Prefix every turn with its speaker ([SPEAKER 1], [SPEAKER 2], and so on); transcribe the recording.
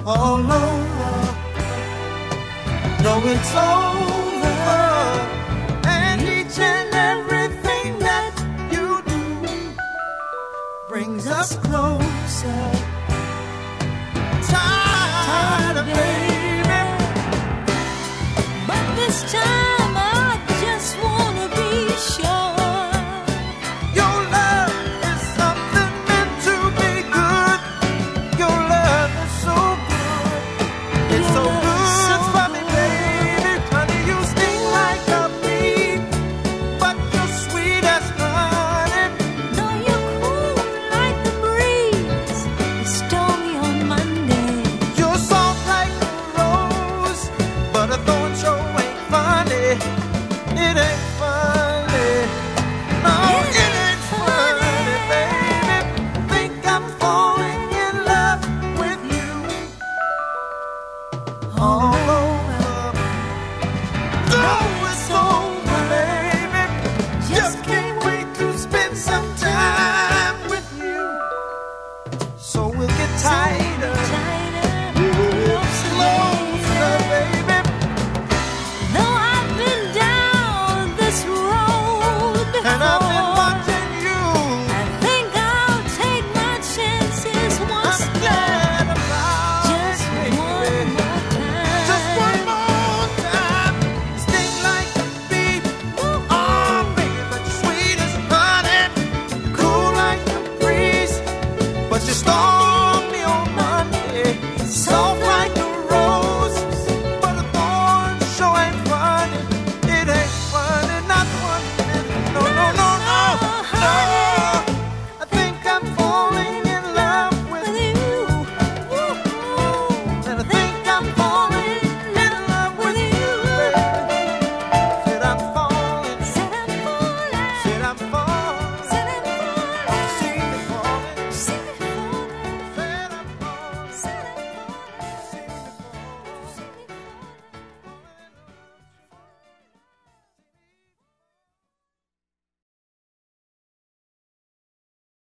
[SPEAKER 1] all over. No, it's over. And each and everything that you do brings us closer. Tired, baby.
[SPEAKER 2] But this time I just wanna be sure
[SPEAKER 1] Your love is something meant to be good. Your love is so good. It's so good for me, baby. Honey, you sting like a bee, but you're sweet as honey.
[SPEAKER 2] No, you're cool like the breeze, stormy on Monday.
[SPEAKER 1] You're soft like a rose, but a thorn show ain't funny. It ain't funny. No, it ain't funny, baby. Think I'm falling in love with you. All over. No, it's over, baby. Just can't wait to spend some time with you. So we'll get tighter. Closer, baby.
[SPEAKER 2] Though I've been down this road
[SPEAKER 1] And I've been
[SPEAKER 2] before,
[SPEAKER 1] watching you.
[SPEAKER 2] I think I'll take my chances once
[SPEAKER 1] I'm
[SPEAKER 2] more.
[SPEAKER 1] glad about
[SPEAKER 2] Just
[SPEAKER 1] it, baby.
[SPEAKER 2] one more time.
[SPEAKER 1] Just one more time. Sting like a bee. Oh, baby, but you're sweet as honey. Cool like a breeze, but you're strong